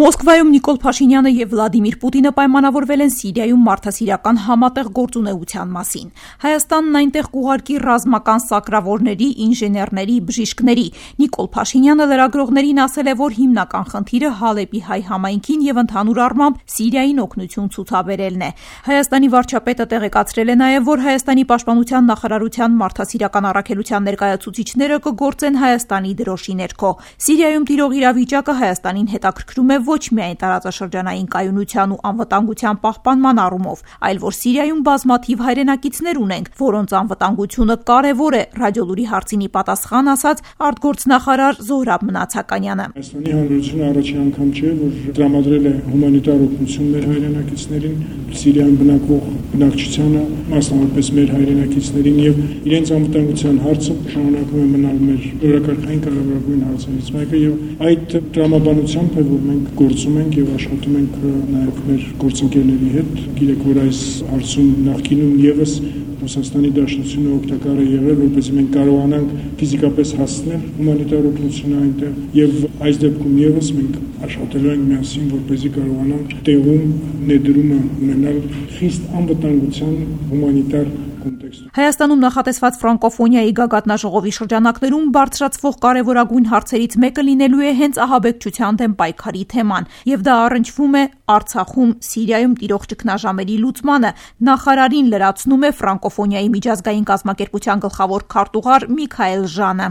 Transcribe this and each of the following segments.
Մոսկվայում Նիկոլ Փաշինյանը եւ Վլադիմիր Պուտինը պայմանավորվել են Սիրիայում մարդասիրական համատեղ գործունեության մասին։ Հայաստանն այնտեղ կուղարկի ռազմական սակրավորների, ինժեներների, բժիշկների։ Նիկոլ Փաշինյանը լրագրողներին ասել է, որ հիմնական խնդիրը Հալեպի հայ համայնքին եւ ընդհանուր առմամբ Սիրիային օգնություն ցուցաբերելն է։ Հայաստանի վարչապետը տեղեկացրել է նաեւ, որ Հայաստանի պաշտպանության նախարարության մարդասիրական առաքելության ներկայացուցիչները կգործեն Հայաստանի դրոշի ներքո։ Սիրիայում տիրող իրավիճակը Հայաստանին հետաքրքրում է ոչ միայն տարածաշրջանային կայունության ու անվտանգության պահպանման առումով, այլ որ Սիրիայում բազմաթիվ հայրենակիցներ ունենք, որոնց անվտանգությունը կարևոր է, ռադիոլուրի հարցինի պատասխան ասաց արտգործնախարար Զոհրաբ Մնացականյանը։ Հայաստանի Հանրությունը առաջին անգամ չէ, որ տրամադրել է հումանիտար օգնություն մեր հայրենակիցներին, Սիրիայում բնակվող բնակչությանը, մասնավորապես մեր հայրենակիցներին, եւ իրենց անվտանգության հարցը շարունակում է մնալ մեր օրակարգային կարևորագույն հարցերից մեկը, եւ այդ տրամաբանությամբ է, որ մենք գործում ենք եւ աշխատում ենք նաեւ մեր գործընկերների հետ։ Գիտեք, որ այս հարցում նախկինում եւս Ռուսաստանի Դաշնությունը օգտակար է եղել, որպեսզի մենք կարողանանք ֆիզիկապես հասնել հումանիտար օգնությունը այնտեղ, եւ այս դեպքում եւս մենք աշխատելու ենք միասին, որպեսզի կարողանանք տեղում ներդրումը ունենալ խիստ անվտանգության հումանիտար կոնտեքստում։ Հայաստանում նախատեսված ֆրանկոֆոնիայի գագաթնաժողովի շրջանակներում բարձրացվող կարևորագույն հարցերից մեկը լինելու է հենց ահաբեկչության դեմ պայքարի թեման, եւ դա առնչվում է Արցախում, Սիրիայում տիրող ճգնաժամերի լուծմանը։ Նախարարին լրացնում է ֆրանկոֆոնիայի միջազգային կազմակերպության գլխավոր քարտուղար Միքայել Ժանը։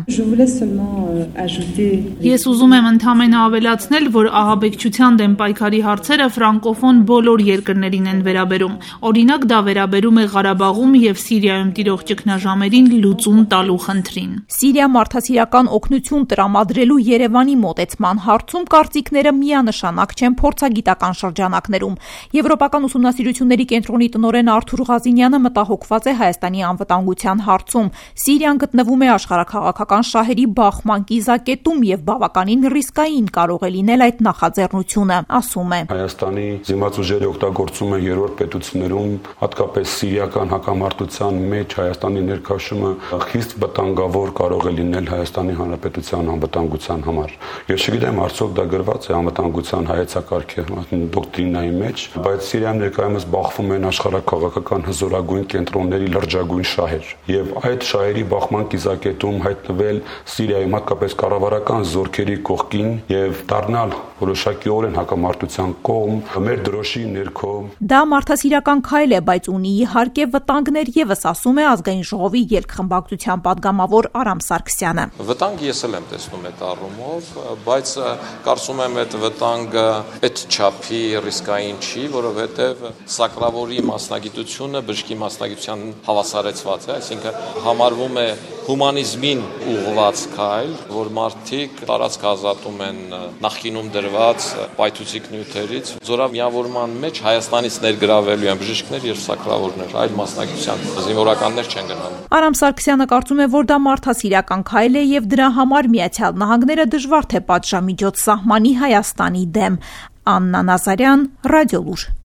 Ես ուզում եմ ընդհանրապես ավելացնել, որ ահաբեկչության դեմ պայքարի հարցերը ֆրանկոֆոն բոլոր երկրներին են վերաբերում։ Օրինակ, դա վերաբերում է Ղարաբաղում եւ Սիրիայում տիրող ճգնաժամերին լուծում տալու խնդրին։ Սիրիա մարդասիրական օգնություն տրամադրելու Երևանի մոտեցման հարցում կարծիքները միանշանակ չեն փորձագիտական շրջանակներում։ Եվրոպական ուսումնասիրությունների կենտրոնի տնօրեն Արթուր Ղազինյանը մտահոգված է Հայաստանի անվտանգության հարցում։ Սիրիան գտնվում է աշխարհաքաղաքական շահերի բախման կիզակետում եւ բավականին ռիսկային կարող է լինել այդ նախաձեռնությունը, ասում է։ Հայաստանի զինված ուժերի օգտագործումը երրորդ պետություններում, հատկապես սիրիական հակամարտության մեջ Հայաստանի ներքաշումը խիստ վտանգավոր կարող է լինել Հայաստանի Հանրապետության անվտանգության համար։ Ես չգիտեմ, արդյոք դա գրված է անվտանգության հայեցակարգի դոկտրինայի մեջ, բայց Սիրիայում ներկայումս բախվում են աշխարհաքաղաքական հզորագույն կենտրոնների լրջագույն շահեր, եւ այդ շահերի բախման կիզակետում հայտնվել Սիրիայում հատկապես կառավարական զորքերի կողքին եւ դառնալ որոշակիորեն հակամարտության կողմ մեր դրոշի ներքո։ Դա մարդասիրական քայլ է, բայց ունի իհարկե վտանգներ եւս, ասում է ազգային ժողովի ելքխմբակցության падգամավոր Արամ Սարգսյանը։ Վտանգ ես էլ եմ տեսնում այդ առումով, բայց կարծում եմ այդ վտանգը այդ չափի ռիսկային չի, որովհետեւ սակրավորի մասնագիտությունը բժշկի մասնագիտության հավասարեցված է, այսինքն համարվում է հումանիզմին ուղղված քայլ, որ մարդիկ տարածք ազատում են նախկինում դրված պայթուցիկ նյութերից, զորամիավորման մեջ Հայաստանից ներգրավելու են բժիշկներ եւ սակրավորներ, այլ մասնագիտության զինվորականներ չեն գնալու։ Արամ Սարգսյանը կարծում է, որ դա մարդասիրական քայլ է եւ դրա համար Միացյալ Նահանգները դժվար թե պատժամիջոց սահմանի Հայաստանի դեմ։ Աննա Նազարյան, Ռադիոլուր։